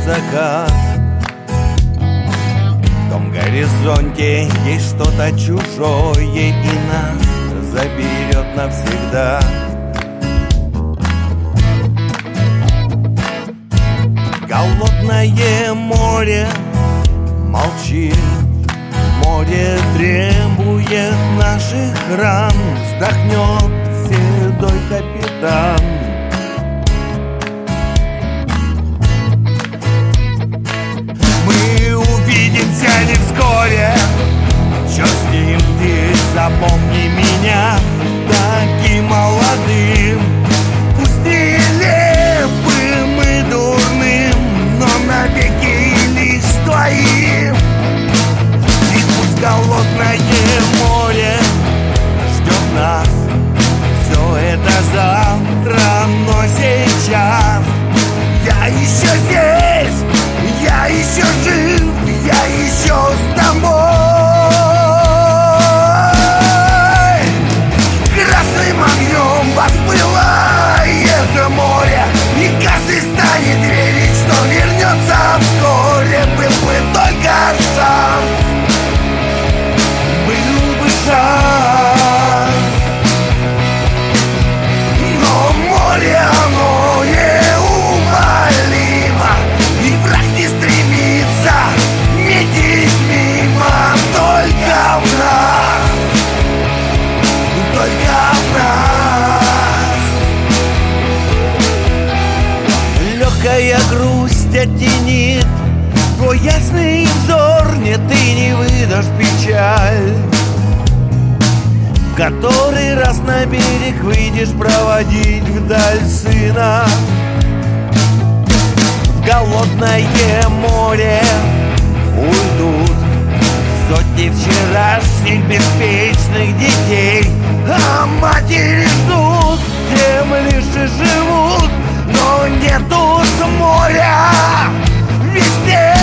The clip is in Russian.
закат. В том горизонте есть что-то чужое, и нас заберет навсегда. Голодное море молчит, море требует наших ран. Вздохнет седой капитан. Мы увидимся не вскоре. Чё с ним, ты запомни меня таким молодым. Пусть нелепым и дурным, но навеки лишь твоим. И пусть голодное море ждет нас. Все это завтра, но сейчас я еще здесь, я еще жив, я еще с тобой. Красным огнем воспылает море, и каждый станет верить, что вернется вскоре. Был бы только шанс, был бы шанс. Но море, оно неумолимо, и враг не стремится метить мимо. Только в нас, только в нас. Легкая грусть оттенит твой ясный взор. Нет, ты не выдашь печаль. В который раз на берег выйдешь проводить вдаль сына. В голодное море уйдут сотни вчерашних беспечных детей, а матери ждут, тем лишь и живут. Но нету с моря везде